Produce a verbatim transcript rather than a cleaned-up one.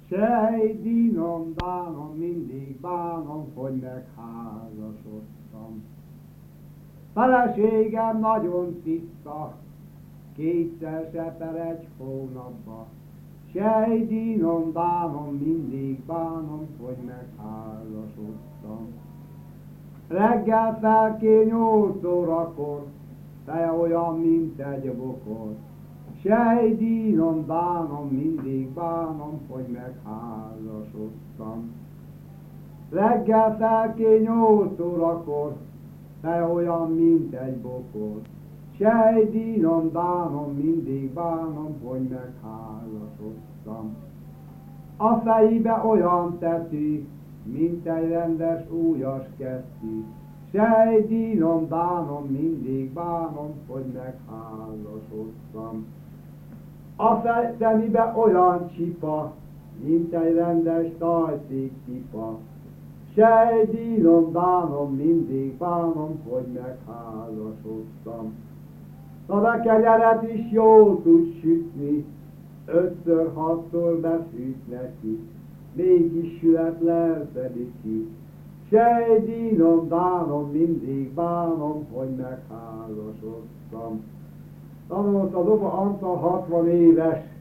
Sej, dínom, dánom, mindig bánom, hogy megházasodtam. Feleségem nagyon tiszta, kétszer sepel egy hónapba. Sej, dínom, dánom, mindig bánom, hogy megházasodtam. Reggel felkél nyolc órakor, feje olyan, mint egy bokor. Sej, dínom, dánom, mindig bánom, hogy megházasodtam. Reggel felkél nyolc órakor, feje olyan, mint egy bokor. Sej, dínom, dánom, mindig bánom, hogy megházasodtam. A fejébe olyan tetű, mint egy rendes újas kesztyű. Sej, dínom, dánom, mindig bánom, hogy megházasodtam. A szemébe olyan csipa, mint egy rendes tajték pipa. Sej, dínom, dánom, mindig bánom, hogy megházasodtam. Na de kenyeret is jól tud sütni, ötször, hatszor befűt neki, mégis sület lelszedi ki. Sej, dínom, dánom, mindig bánom, hogy megházasodtam. Tanult a Doba Antal hatvan éves,